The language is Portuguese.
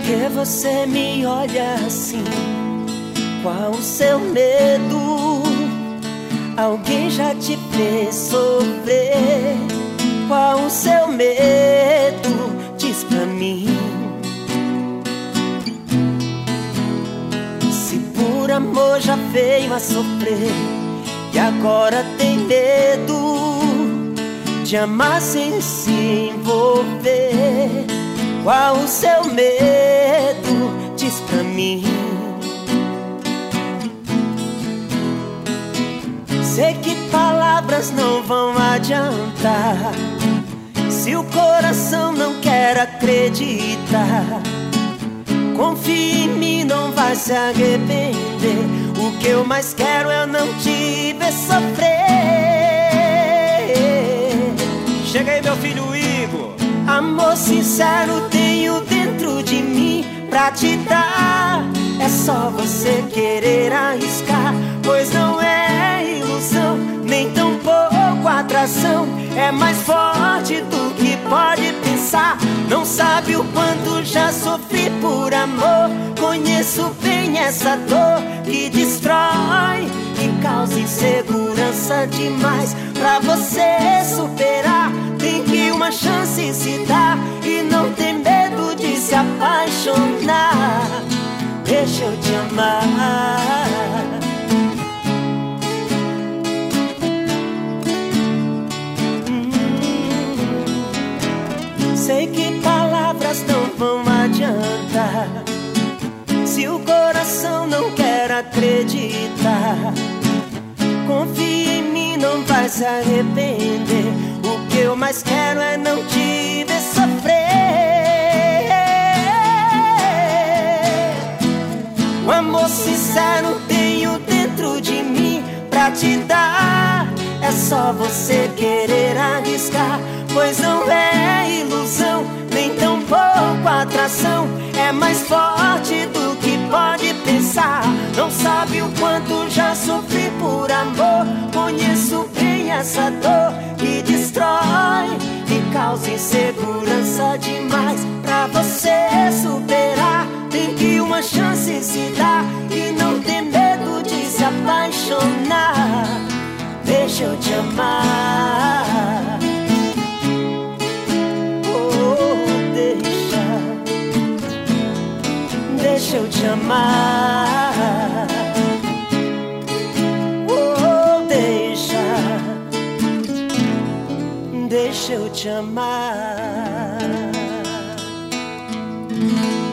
que você me olha assim? Qual o seu medo? Alguém já te fez sofrer? Qual o seu medo? Diz pra mim. Se por amor já veio a sofrer e agora tem medo de amar sem se envolver, qual o seu medo? Diz pra mim. Sei que palavras não vão adiantar se o coração não quer acreditar. Confie em mim, não vai se arrepender. O que eu mais quero é não te ver sofrer. Chega aí, meu filho Igor. Amor sincero tenho dentro de mim pra te dar. É só você querer arriscar, pois não é ilusão, nem tão pouco atração. É mais forte do que pode pensar. Não sabe o quanto já sofri por amor. Conheço bem essa dor que destrói e causa insegurança demais. Pra você superar, tem que uma chance se dar e não ter medo de se apaixonar. Deixa eu te amar. Sei que palavras não vão adiantar se o coração não quer acreditar. Confia em mim, não vai se arrepender. O que eu mais quero é não te ver sofrer. O amor sincero tenho dentro de mim pra te dar. É só você querer arriscar, pois não é ilusão, nem tão pouco atração. É mais forte do que pode pensar. Não sabe o quanto já sofri por amor. Conheço bem essa dor que destrói e causa insegurança demais. Pra você superar, tem que uma chance se dar e não ter medo de se apaixonar. Deixa eu te amar. Deixa eu te amar. Oh, deixa eu te amar.